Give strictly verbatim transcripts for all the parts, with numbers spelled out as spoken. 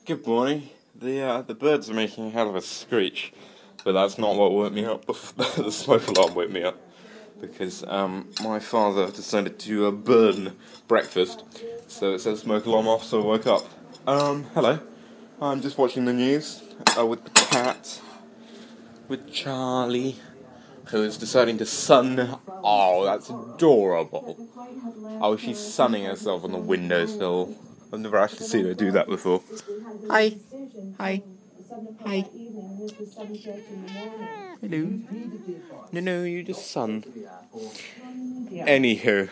Good morning. The uh, the birds are making a hell of a screech, but that's not what woke me up. The smoke alarm woke me up because um, my father decided to uh, burn breakfast, so it says smoke alarm off. So I woke up. Um, hello. I'm just watching the news uh, with the cat, with Charlie, who is deciding to sun. Oh, that's adorable. Oh, she's sunning herself on the windowsill. I've never actually seen her do that before. Hi. Hi. Hi. Hello. No, no, you just sun. Anywho.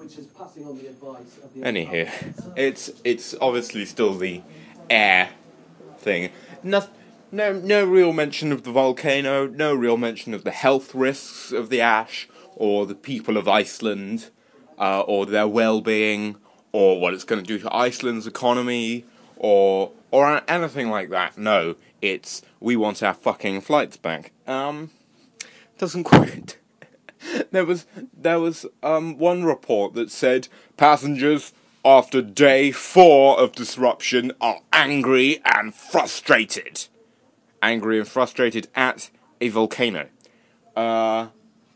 Anywho. It's it's obviously still the air thing. No, no, no real mention of the volcano. No real mention of the health risks of the ash, or the people of Iceland, uh, or their well-being, or what it's going to do to Iceland's economy, or or anything like that. No, it's we want our fucking flights back. Um, doesn't quite. there was there was um one report that said passengers after day four of disruption are angry and frustrated. Angry and frustrated at a volcano. Uh,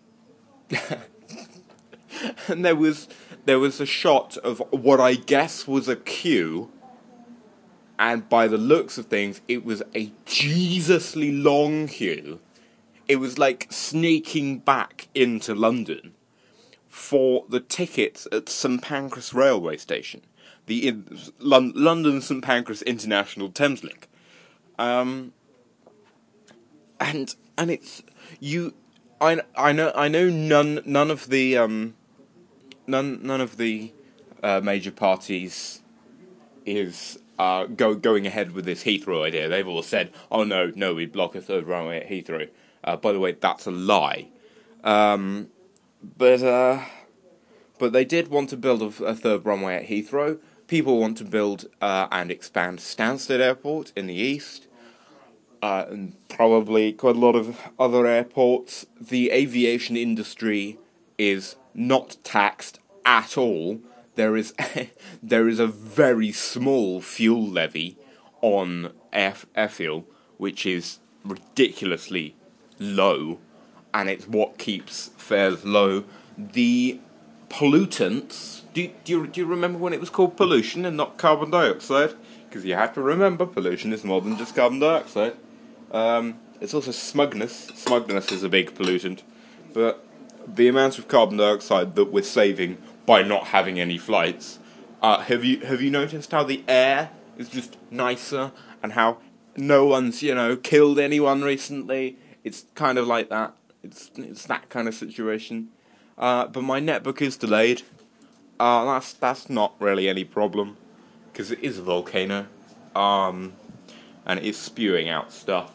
and there was there was a shot of what I guess was a queue, and by the looks of things, it was a Jesusly long queue. It was like sneaking back into London for the tickets at St Pancras railway station, the in, Lon, London St Pancras International Thameslink, um, and and it's you. I, I know I know none none of the um, none none of the uh, major parties is uh, go going ahead with this Heathrow idea. They've all said, "Oh no, no, we block a third runway at Heathrow." Uh, by the way, that's a lie. Um, but uh, but they did want to build a, a third runway at Heathrow. People want to build uh, and expand Stansted Airport in the east. Uh, and probably quite a lot of other airports. The aviation industry is not taxed at all. There is there is a very small fuel levy on air, air fuel, which is ridiculously low, and it's what keeps fares low. The pollutants. Do, do, you, do you remember when it was called pollution and not carbon dioxide? Because you have to remember, pollution is more than just carbon dioxide. Um, it's also smugness. Smugness is a big pollutant. But the amount of carbon dioxide that we're saving by not having any flights, uh, have you have you noticed how the air is just nicer and how no one's, you know, killed anyone recently? It's kind of like that. It's it's that kind of situation. Uh, but my netbook is delayed. Uh, that's that's not really any problem because it is a volcano, um, and it is spewing out stuff.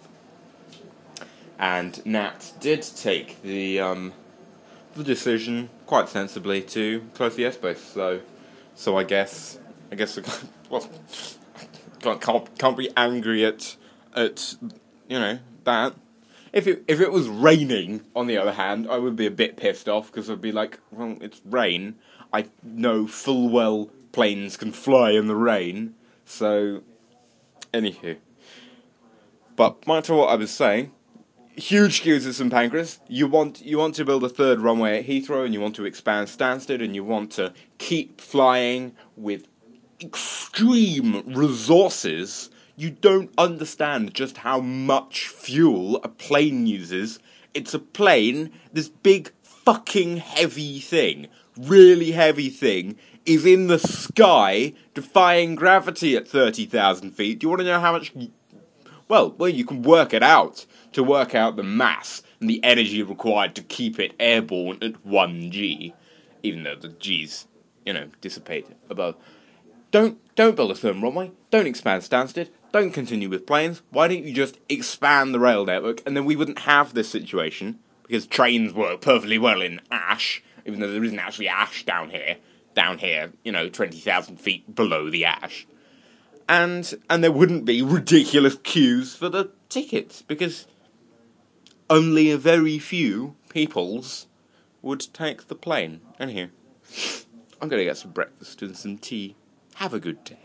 And Nat did take the um, the decision quite sensibly to close the airspace. So, so I guess I guess well, can't, can't can't be angry at at you know that. If it if it was raining, on the other hand, I would be a bit pissed off because I'd be like, well, it's rain. I know full well planes can fly in the rain. So, anywho. But back to what I was saying. Huge queues at St Pancras. You want you want to build a third runway at Heathrow, and you want to expand Stansted, and you want to keep flying with extreme resources. You don't understand just how much fuel a plane uses. It's a plane, this big fucking heavy thing, really heavy thing, is in the sky, defying gravity at thirty thousand feet. Do you want to know how much... Well, well, you can work it out, to work out the mass and the energy required to keep it airborne at one G, even though the G's, you know, dissipate above. Don't don't build a third runway. Don't expand Stansted. Don't continue with planes. Why don't you just expand the rail network, and then we wouldn't have this situation, because trains work perfectly well in ash, even though there isn't actually ash down here. Down here, you know, twenty thousand feet below the ash. And and there wouldn't be ridiculous queues for the tickets, because only a very few peoples would take the plane. Anyhow, I'm going to get some breakfast and some tea. Have a good day.